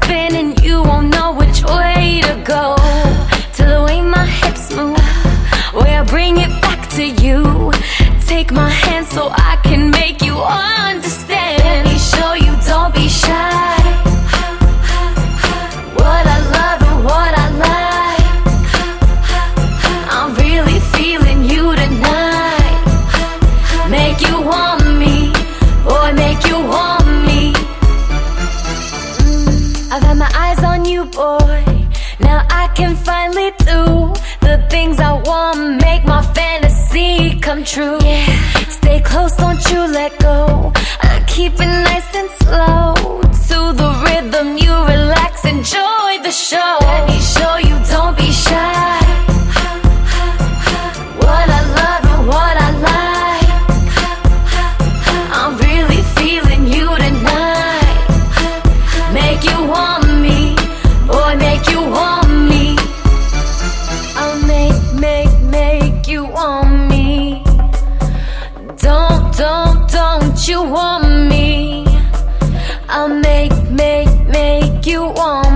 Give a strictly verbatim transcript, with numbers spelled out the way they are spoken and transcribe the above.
spin and you won't know which way to go. To the way my hips move, way I bring it back to you. Take my hand so I can make you understand. Let me show you, don't be shy. What I love and what I like. I'm really feeling you tonight. Make you want me, boy, make you want me. mm, I've had my eyes on you, boy. Now I can finally do the things I want, make my fantasy come true. Yeah. Stay close, don't you let go. I keep it nice and slow. To the rhythm, you relax, enjoy the show. Let me show you, don't be shy. What I love and what I like. I'm really feeling you tonight. Make you want me, boy, make you want me. I'll make, make, make you want me. Don't, don't, don't you want me? I'll make, make, make you want me.